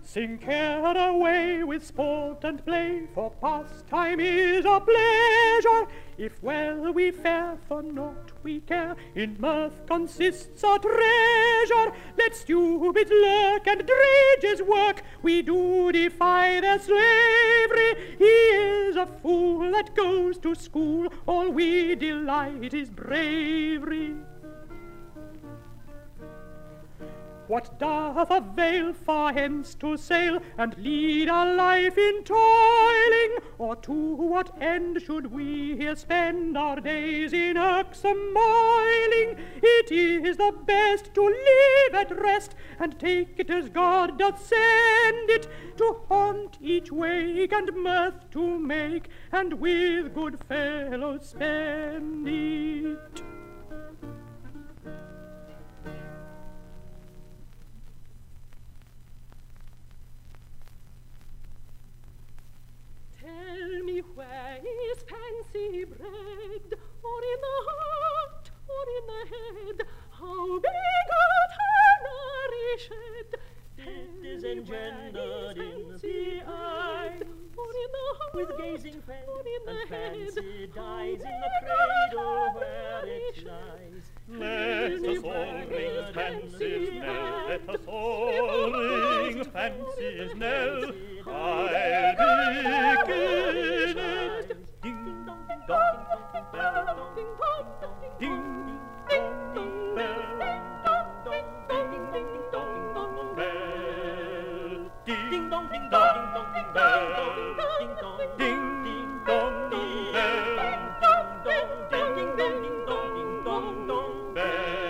Sing care away with sport and play, for pastime is a pleasure. If well we fare, for naught we care, in mirth consists our treasure. Let stupids lurk and drages work, we do defy their slavery. He is a fool that goes to school, all we delight is bravery. What doth avail far hence to sail, and lead our life in toiling? Or to what end should we here spend our days in irksome moiling? It is the best to live at rest, and take it as God doth send it, to haunt each wake and mirth to make, and with good fellows spend it. Tell me, where is fancy bred, or in the heart, or in the head? How begot her nourished? It is engendered in the eye, or in the heart, with gazing fed, or in the and fancy head? dies in the cradle where it lies. Let us all ring fancy's knell, let us all ring fancy's knell. I'll begin it. Ding dong, ding dong, ding dong, Ding dong, ding Ding dong, dong bell, bell. ding dong, ding dong, ding dong, ding dong, Ding ding dong bell, dong, ding dong, ding dong, ding dong, ding dong, ding dong, bell.